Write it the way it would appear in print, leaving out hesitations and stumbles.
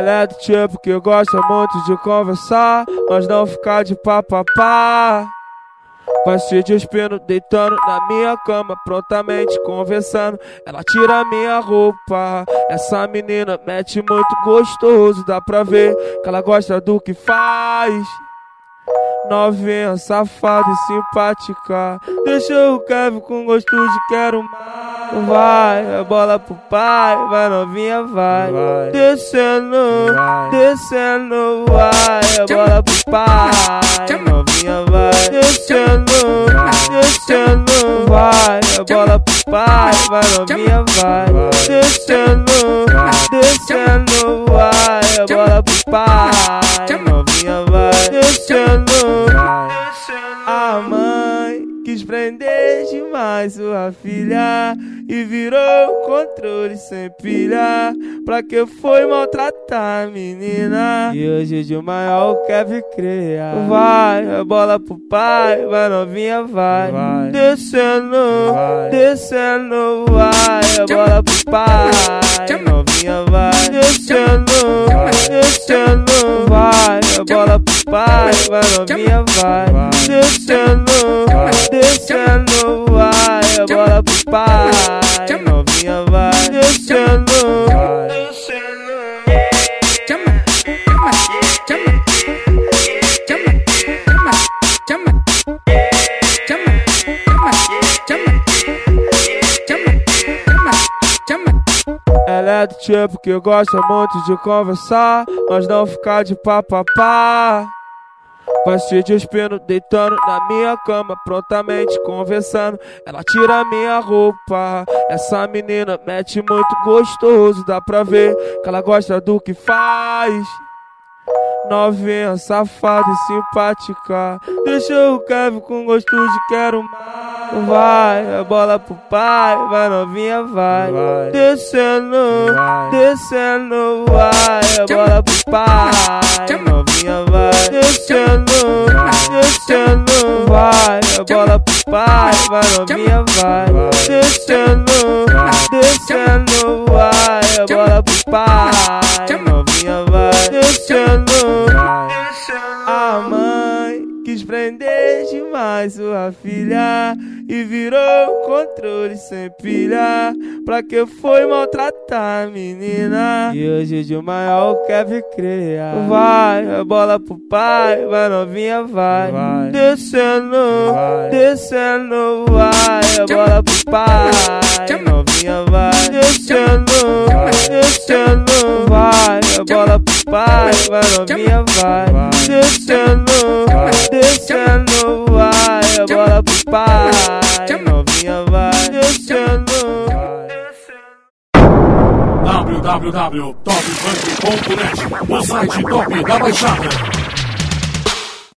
Ela é do tipo que gosta muito de conversar, mas não ficar de papapá. Vai se despindo, deitando na minha cama, prontamente conversando. Ela tira minha roupa. Essa menina mete muito gostoso, dá pra ver que ela gosta do que faz. Novinha, safada e simpática, deixa o Kevin com gosto de quero mais. Vai, a bola pro pai, vai novinha, vai. Descendo, descendo, vai, a bola pro pai, novinha, vai. Descendo, descendo, vai, a bola pro pai, vai novinha, vai. Descendo, descendo, vai, a bola pro pai, novinha, vai. Descendo. A mãe quis prender demais sua filha e virou controle sem pilha. Pra que foi maltratar a menina? E hoje de maior Kevin cria. Vai, a bola pro pai, vai novinha, vai. Descendo, descendo, vai, a bola pro pai, novinha, vai. Descendo, descendo, vai, a bola pro pai, vai novinha, vai. Descendo, descendo, vai, a bola pro pai, novinha, vai. Descendo, ela é do tipo que gosta muito de conversar, mas não ficar de papapá. Vai se despindo, deitando na minha cama, prontamente conversando. Ela tira minha roupa. Essa menina mete muito gostoso, dá pra ver que ela gosta do que faz. Novinha, safada e simpática, deixa o Kevin com gosto de quero mais. Vai, a bola pro pai, vai novinha, vai. Descendo, descendo, vai, a bola pro pai, novinha, vai. Descendo, descendo, vai, a bola pro pai, vai novinha, vai. Descendo, descendo, vai, a bola pro pai, novinha, vai. Descendo. A mãe quis prender demais sua filha e virou controle sem pilha. Pra que foi maltratar a menina? E hoje de maior Kevin cria. Vai, a bola pro pai, vai novinha, vai. Descendo, descendo, vai, a bola pro pai, novinha, vai. Descendo, descendo, vai, a bola pro pai, vai novinha, vai. Descendo, descendo, vai, a bola pro pai, novinha, vai. Descendo. www.topfunk.net, o site top da Baixada.